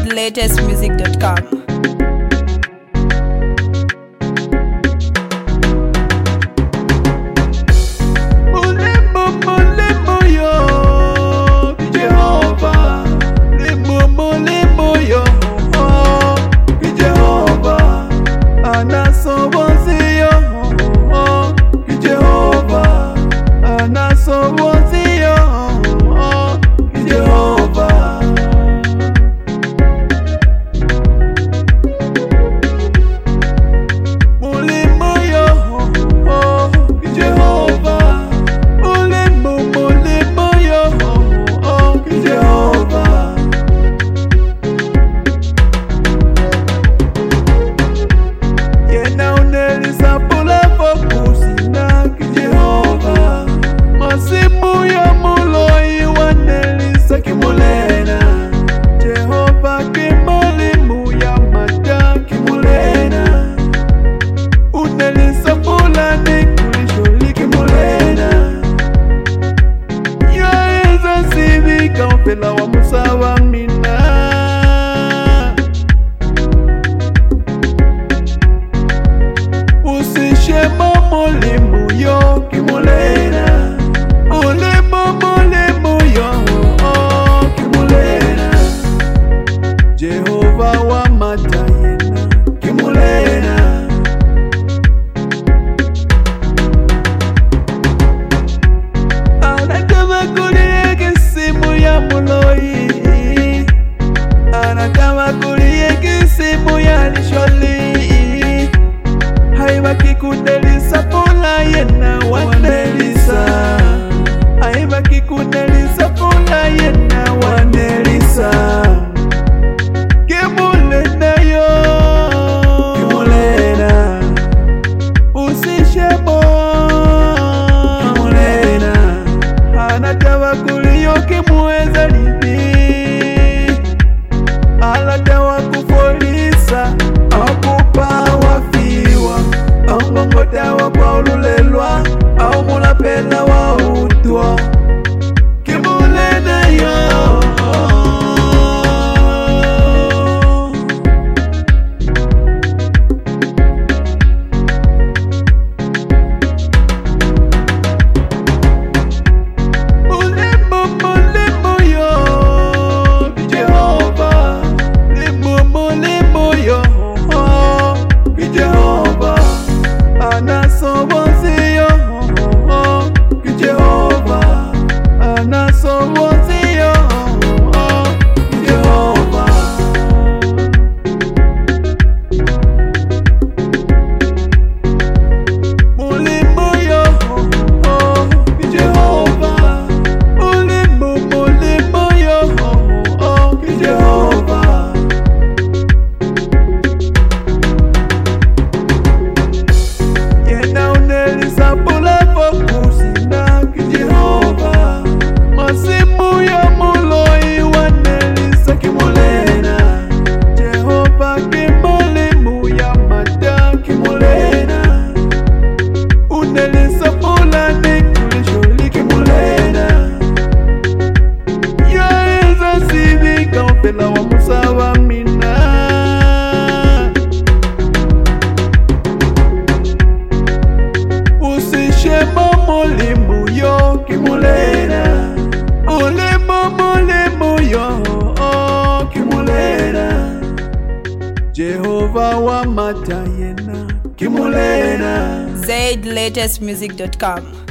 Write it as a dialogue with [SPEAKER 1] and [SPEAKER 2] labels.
[SPEAKER 1] zlatestmusic.com.
[SPEAKER 2] Pela wa musawa mina usishema mulimu yo kimulena ulimo mulimu yo kimulena Jehova wa matayena kimulena anakama kuliege simu ya muloi anakama kuliege simu ya lisholi haibaki kudelisa pola yena wandelisa haibaki kudelisa pola yena wandelisa kimulena yo kimulena usishebo kimulena anatawa kuliyo kimuweza lini alatawa kufolisa akupa wafiwa au ngongota wa paululelwa au mulapela wa utwa kimulena yo pela wa musawa mina usishema mulimu yo kimulena ulimo mulimu yo kimulena Jehova wa matayena kimulena
[SPEAKER 1] zlatestmusic.com.